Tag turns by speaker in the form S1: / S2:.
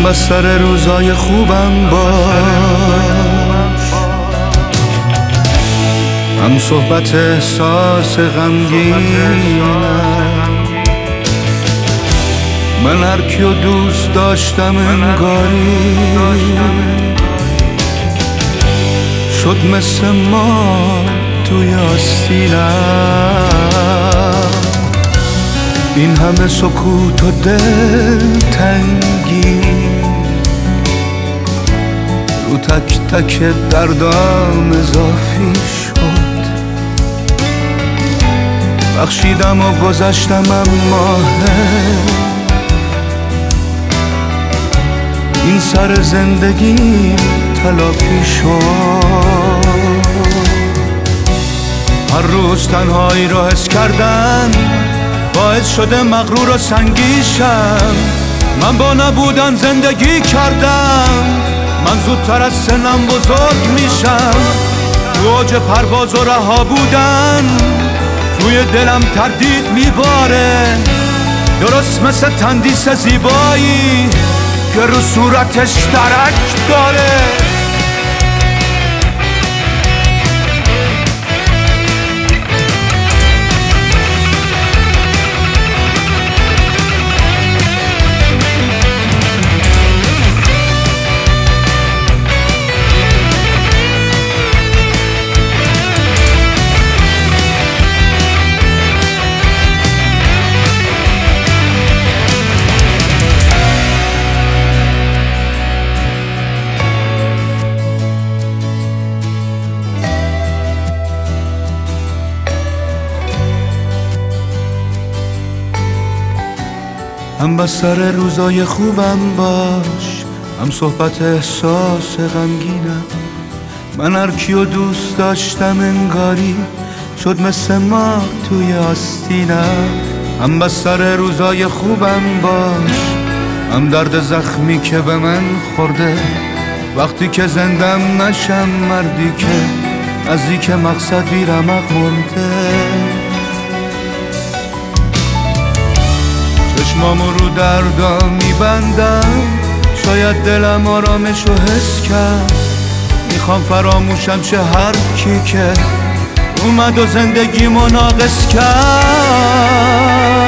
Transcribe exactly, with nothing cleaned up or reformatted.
S1: بستر روزای خوبم باش، هم صحبت احساس غمگینم. من هر کیو دوست داشتم انگاری شد مثل ما توی آستینم. این همه سکوت و دل تنگی رو تک تک دردام اضافی شد. بخشیدم و گذشتم اما این سر زندگی تلافی شد. هر روز تنهایی رو حس کردن باعث شده مغرور و سنگیشم. من با نبودن زندگی کردم، من زودتر از سنم بزرگ میشم. تو اوج پرواز و رها بودن روی دلم تردید میباره، درست مثل تندیس زیبایی که رو صورتش ترک داره. هم بستر روزای خوبم باش، هم صحبت احساس غمگینم. من هر کیو دوست داشتم انگاری شد مثل ما توی آستینم. هم بستر روزای خوبم باش، هم درد زخمی که به من خورده. وقتی که زندم نشم مردی که نزدیک مقصد بی رمق مونده. چشمامو رو دردم میبندم، شاید دلم آرامشو حس کرد. میخوام فراموشم شه هر کی که اومد و زندگیمو ناقص کرد.